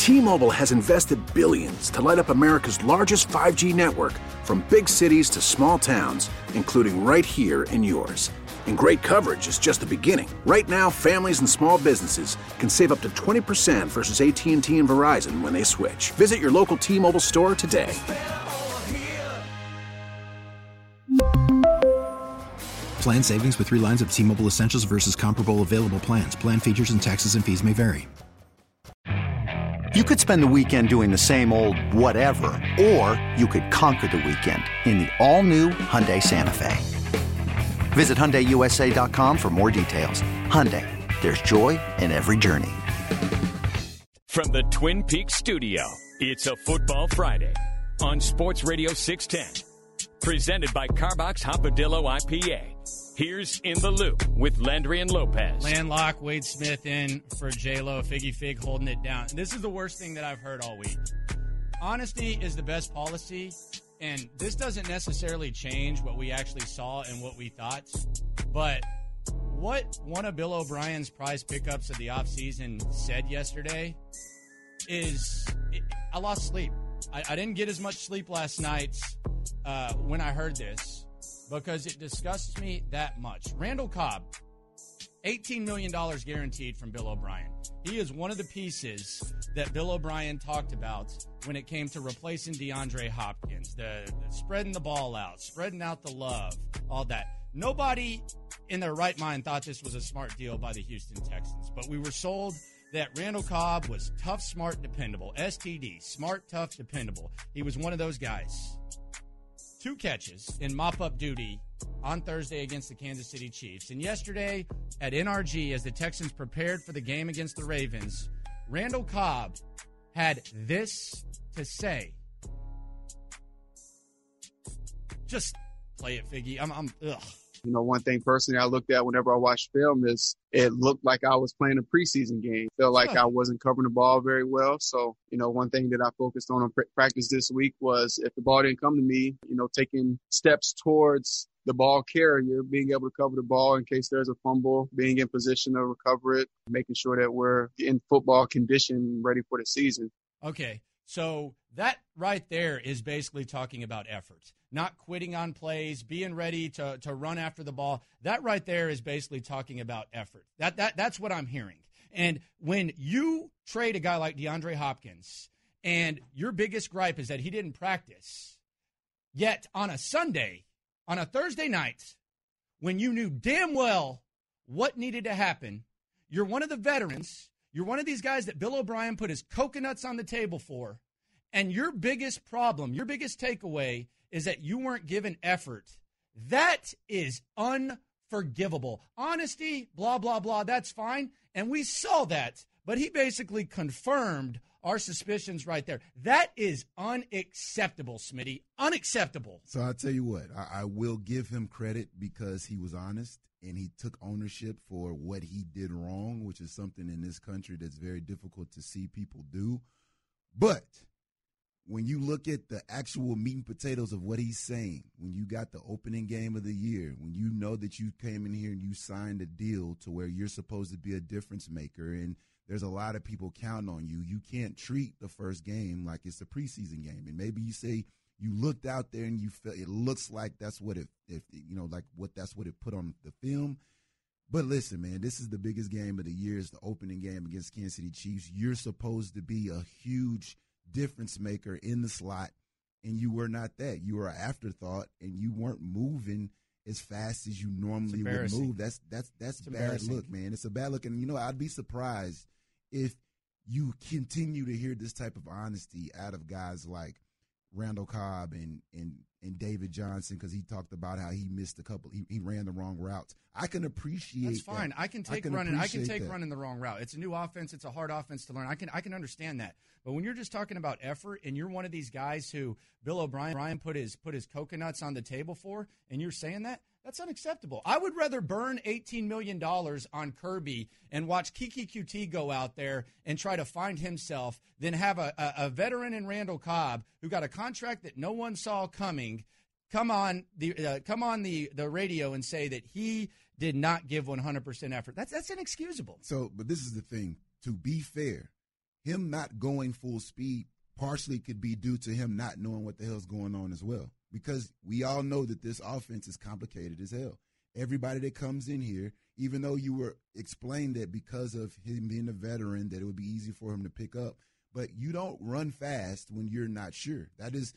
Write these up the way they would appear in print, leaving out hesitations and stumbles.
T-Mobile has invested billions to light up America's largest 5G network, from big cities to small towns, including right here in yours. And great coverage is just the beginning. Right now, families and small businesses can save up to 20% versus AT&T and Verizon when they switch. Visit your local T-Mobile store today. Plan savings with 3 lines of T-Mobile Essentials versus comparable available plans. Plan features and taxes and fees may vary. You could spend the weekend doing the same old whatever, or you could conquer the weekend in the all-new Hyundai Santa Fe. Visit HyundaiUSA.com for more details. Hyundai, there's joy in every journey. From the Twin Peaks studio, it's a Football Friday on Sports Radio 610. Presented by Carbox Hopadillo IPA. Here's In the Loop with Landry and Lopez. Landlock, Wade Smith in for J-Lo, Figgy Fig holding it down. This is the worst thing that I've heard all week. Honesty is the best policy, and this doesn't necessarily change what we actually saw and what we thought. But what one of Bill O'Brien's prize pickups of the offseason said yesterday is I lost sleep. I didn't get as much sleep last night when I heard this, because it disgusts me that much. Randall Cobb, $18 million guaranteed from Bill O'Brien. He is one of the pieces that Bill O'Brien talked about when it came to replacing DeAndre Hopkins, the spreading the ball out, spreading out the love, all that. Nobody in their right mind thought this was a smart deal by the Houston Texans, but we were sold that Randall Cobb was tough, smart, dependable. STD, smart, tough, dependable. He was one of those guys. 2 catches in mop-up duty on Thursday against the Kansas City Chiefs. And yesterday at NRG, as the Texans prepared for the game against the Ravens, Randall Cobb had this to say. Just play it, Figgy. I'm ugh. You know, one thing personally I looked at whenever I watched film is it looked like I was playing a preseason game. Felt like I wasn't covering the ball very well. So, you know, one thing that I focused on practice this week was if the ball didn't come to me, you know, taking steps towards the ball carrier, being able to cover the ball in case there's a fumble, being in position to recover it, making sure that we're in football condition, ready for the season. Okay. So that right there is basically talking about effort, not quitting on plays, being ready to run after the ball. That right there is basically talking about effort. That's what I'm hearing. And when you trade a guy like DeAndre Hopkins and your biggest gripe is that he didn't practice, yet on a Sunday, on a Thursday night, when you knew damn well what needed to happen, you're one of the veterans. You're one of these guys that Bill O'Brien put his coconuts on the table for, and your biggest problem, your biggest takeaway is that you weren't given effort. That is unforgivable. Honesty, blah, blah, blah, that's fine, and we saw that, but he basically confirmed our suspicions right there. That is unacceptable, Smitty, unacceptable. So I'll tell you what, I will give him credit because he was honest. And he took ownership for what he did wrong, which is something in this country that's very difficult to see people do. But when you look at the actual meat and potatoes of what he's saying, when you got the opening game of the year, when you know that you came in here and you signed a deal to where you're supposed to be a difference maker and there's a lot of people counting on you, you can't treat the first game like it's a preseason game. And maybe you say, you looked out there and you felt it looks like that's what that's what it put on the film. But listen, man, this is the biggest game of the year. It's the opening game against Kansas City Chiefs. You're supposed to be a huge difference maker in the slot, and you were not that. You were an afterthought, and you weren't moving as fast as you normally would move. That's bad look, man. It's a bad look, and I'd be surprised if you continue to hear this type of honesty out of guys like Randall Cobb and David Johnson, because he talked about how he missed a couple. He ran the wrong routes. I can appreciate that's fine. That. I can take running the wrong route. It's a new offense. It's a hard offense to learn. I can understand that. But when you're just talking about effort and you're one of these guys who Bill O'Brien put his coconuts on the table for, and you're saying that's unacceptable. I would rather burn $18 million on Kirby and watch Kiki QT go out there and try to find himself than have a veteran in Randall Cobb who got a contract that no one saw coming come on the radio and say that he did not give 100% effort. That's inexcusable. So, but this is the thing. To be fair, him not going full speed partially could be due to him not knowing what the hell's going on as well. Because we all know that this offense is complicated as hell. Everybody that comes in here, even though you were explained that because of him being a veteran that it would be easy for him to pick up, but you don't run fast when you're not sure. That is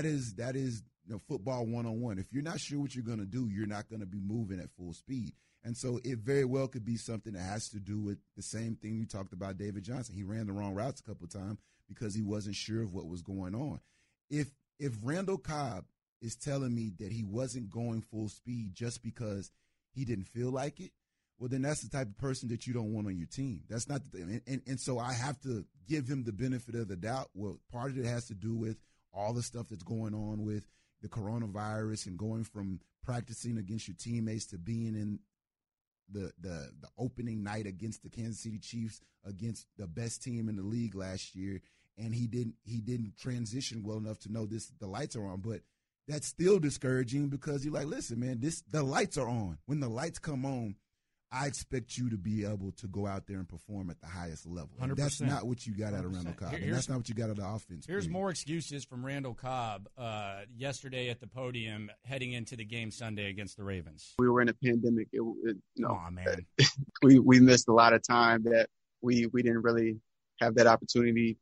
football 101. If you're not sure what you're going to do, you're not going to be moving at full speed. And so it very well could be something that has to do with the same thing you talked about David Johnson. He ran the wrong routes a couple of times because he wasn't sure of what was going on. If Randall Cobb is telling me that he wasn't going full speed just because he didn't feel like it, well, then that's the type of person that you don't want on your team. That's not the thing. And so I have to give him the benefit of the doubt. Well, part of it has to do with all the stuff that's going on with the coronavirus and going from practicing against your teammates to being in the opening night against the Kansas City Chiefs, against the best team in the league last year, and he didn't transition well enough to know the lights are on. But that's still discouraging because you're like, listen, man, the lights are on. When the lights come on, I expect you to be able to go out there and perform at the highest level. And that's not what you got out of Randall Cobb. And that's not what you got out of the offense. Here's more excuses from Randall Cobb yesterday at the podium heading into the game Sunday against the Ravens. We were in a pandemic. Come on, man. we missed a lot of time that we didn't really have that opportunity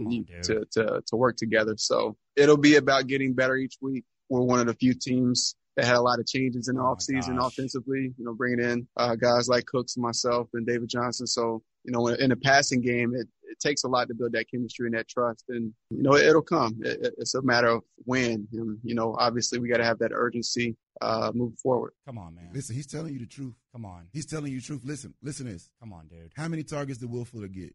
to work together. So it'll be about getting better each week. We're one of the few teams that had a lot of changes in the offseason offensively, bringing in guys like Cooks and myself and David Johnson. So, in a passing game, it takes a lot to build that chemistry and that trust. And, it'll come. It's a matter of when. And, obviously we got to have that urgency moving forward. Come on, man. Listen, he's telling you the truth. Come on. He's telling you the truth. Listen to this. Come on, dude. How many targets did Will Fuller get?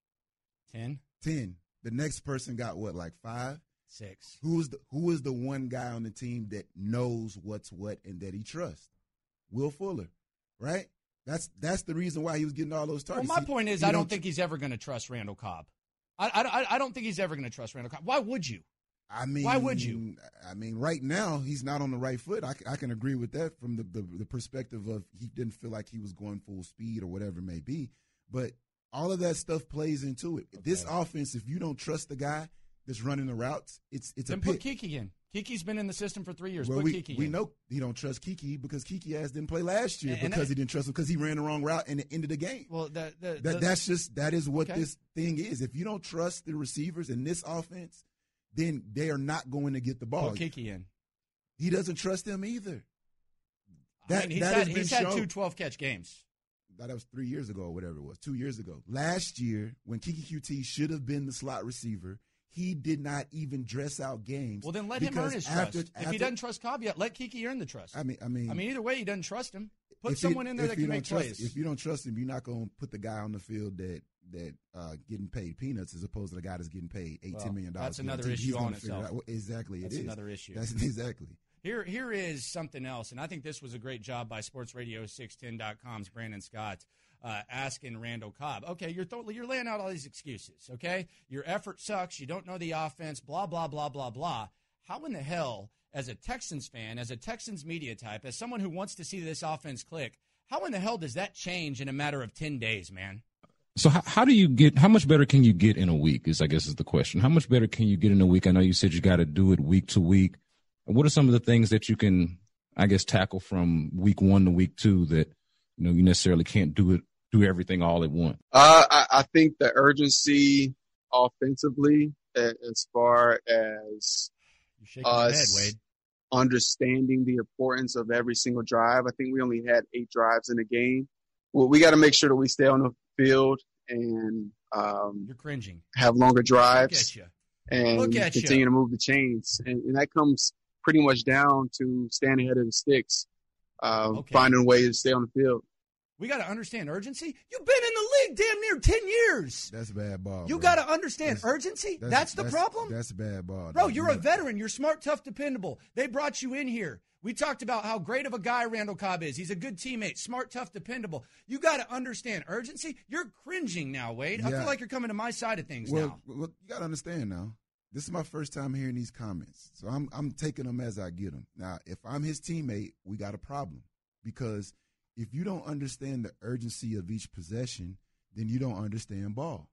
10. 10. The next person got what, like 5? 6. Who is the one guy on the team that knows what's what and that he trusts? Will Fuller, right? That's the reason why he was getting all those targets. Well, my point is I don't think he's ever going to trust Randall Cobb. I don't think he's ever going to trust Randall Cobb. Why would you? Why would you? I mean, right now he's not on the right foot. I can agree with that from the perspective of he didn't feel like he was going full speed or whatever it may be. But all of that stuff plays into it. Okay. This offense, if you don't trust the guy that's running the routes, it's then a pick. Put Kiki in. Kiki's been in the system for 3 years. Well, put Kiki in. We know he don't trust Kiki because Kiki didn't play last year because he didn't trust him because he ran the wrong route and it ended the game. Well, that is what this thing is. If you don't trust the receivers in this offense, then they are not going to get the ball. Put Kiki in. He doesn't trust them either. He's had 2 12-catch games. That was 3 years ago or whatever it was, 2 years ago. Last year, when Kiki QT should have been the slot receiver, he did not even dress out games. Well, then let him earn his trust. If he doesn't trust Cobb yet, let Kiki earn the trust. I mean, either way, he doesn't trust him. Put someone in there that can make plays. If you don't trust him, you're not going to put the guy on the field that getting paid peanuts as opposed to the guy that's getting paid $10 million. That's another issue on itself. Exactly, that's another issue. That's exactly. Here is something else, and I think this was a great job by SportsRadio610.com's Brandon Scott. Asking Randall Cobb, okay, you're laying out all these excuses, okay? Your effort sucks. You don't know the offense, blah, blah, blah, blah, blah. How in the hell, as a Texans fan, as a Texans media type, as someone who wants to see this offense click, how in the hell does that change in a matter of 10 days, man? So how much better can you get in a week is the question. How much better can you get in a week? I know you said you got to do it week to week. What are some of the things that you can, tackle from week 1 to week 2 that, you necessarily can't do everything all at once? I think the urgency offensively, as far as us understanding the importance of every single drive. I think we only had 8 drives in the game. Well, we got to make sure that we stay on the field and you're cringing. Have longer drives and continue to move the chains. And that comes pretty much down to staying ahead of the sticks, finding a way to stay on the field. We got to understand urgency. You've been in the league damn near 10 years. That's bad ball. You got to understand urgency. That's the problem? That's bad ball. Bro, you're a veteran. You're smart, tough, dependable. They brought you in here. We talked about how great of a guy Randall Cobb is. He's a good teammate, smart, tough, dependable. You got to understand urgency. You're cringing now, Wade. I feel like you're coming to my side of things now. Well, you got to understand now. This is my first time hearing these comments, so I'm taking them as I get them. Now, if I'm his teammate, we got a problem because if you don't understand the urgency of each possession, then you don't understand ball.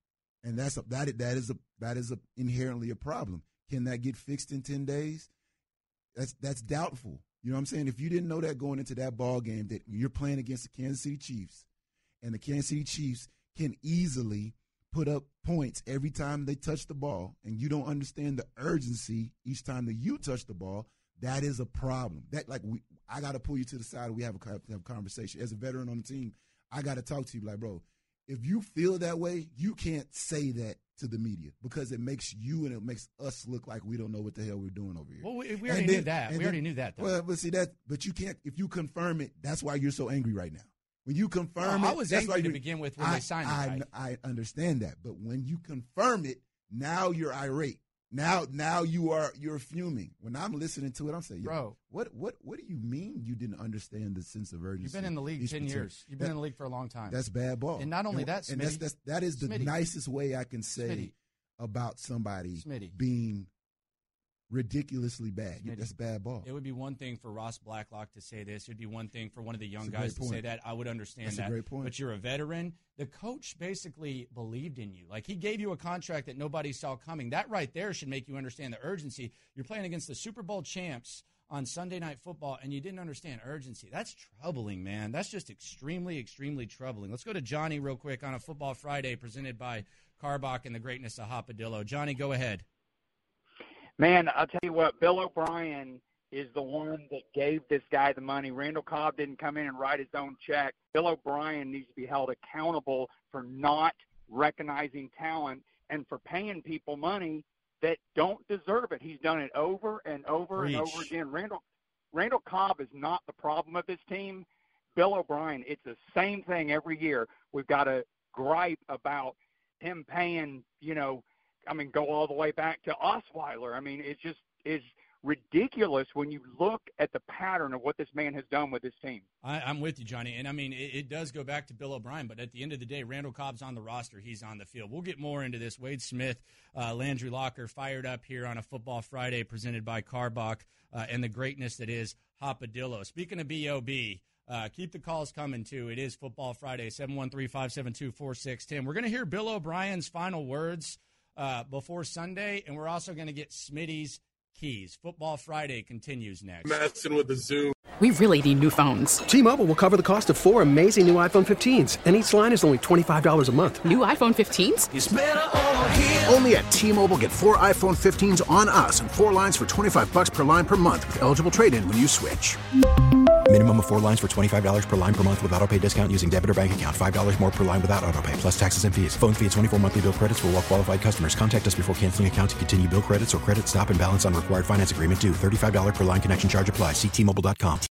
And that is inherently a problem. Can that get fixed in 10 days? That's doubtful. You know what I'm saying? If you didn't know that going into that ball game that you're playing against the Kansas City Chiefs, and the Kansas City Chiefs can easily put up points every time they touch the ball, and you don't understand the urgency each time that you touch the ball, that is a problem. I got to pull you to the side and we have a conversation. As a veteran on the team, I got to talk to you like, bro, if you feel that way, you can't say that to the media because it makes you and it makes us look like we don't know what the hell we're doing over here. Well, we already knew that. We already knew that, though. Well, but see that. But you can't. If you confirm it, that's why you're so angry right now. When you confirm it, I was angry to begin with when they signed it. Right? I understand that, but when you confirm it, now you're irate. Now you're fuming. When I'm listening to it, I'm saying, bro, what do you mean you didn't understand the sense of urgency? You've been in the league 10 years. You've been in the league for a long time. That's bad ball. And not only that, Smitty, and that is the nicest way I can say about somebody being ridiculously bad. That's bad ball. It would be one thing for Ross Blacklock to say this. It would be one thing for one of the young guys to say that. I would understand that. That's a great point. But you're a veteran. The coach basically believed in you. Like, he gave you a contract that nobody saw coming. That right there should make you understand the urgency. You're playing against the Super Bowl champs on Sunday Night Football, and you didn't understand urgency. That's troubling, man. That's just extremely, extremely troubling. Let's go to Johnny real quick on a Football Friday presented by Karbach and the greatness of Hopadillo. Johnny, go ahead. Man, I'll tell you what, Bill O'Brien is the one that gave this guy the money. Randall Cobb didn't come in and write his own check. Bill O'Brien needs to be held accountable for not recognizing talent and for paying people money that don't deserve it. He's done it over and over and over again. Randall Cobb is not the problem of this team. Bill O'Brien, it's the same thing every year. We've got to gripe about him paying, go all the way back to Osweiler. I mean, it just is ridiculous when you look at the pattern of what this man has done with this team. I'm with you, Johnny. And, I mean, it does go back to Bill O'Brien, but at the end of the day, Randall Cobb's on the roster. He's on the field. We'll get more into this. Wade Smith, Landry Locker fired up here on a Football Friday presented by Karbach and the greatness that is Hopadillo. Speaking of B.O.B., keep the calls coming, too. It is Football Friday, 713-572-4610. We're going to hear Bill O'Brien's final words before Sunday, and we're also going to get Smitty's keys. Football Friday continues next. Messing with the Zoom. We really need new phones. T-Mobile will cover the cost of 4 amazing new iPhone 15s, and each line is only $25 a month. New iPhone 15s? It's better over here. Only at T-Mobile, get 4 iPhone 15s on us and 4 lines for $25 per line per month with eligible trade-in when you switch. Minimum of 4 lines for $25 per line per month with autopay discount using debit or bank account. $5 more per line without autopay, plus taxes and fees. Phone fee at 24 monthly bill credits for well-qualified customers. Contact us before canceling account to continue bill credits or credit stop and balance on required finance agreement due. $35 per line connection charge applies. See T-Mobile.com.